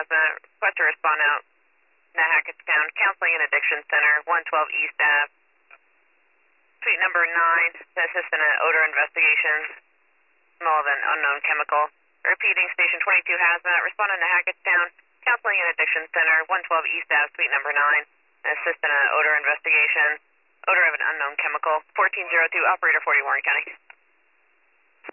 Hazmat. Request to respond out. Hackettstown Counseling and Addiction Center, 112 East Ave. Suite number 9, to assist in an odor investigation. Smell of an unknown chemical. Repeating, Station 22 Hazmat. Responding to Hackettstown Counseling and Addiction Center, 112 East Ave, Suite number 9. Assist in an odor investigation. Odor of an unknown chemical. 1402, Operator 40, Warren County.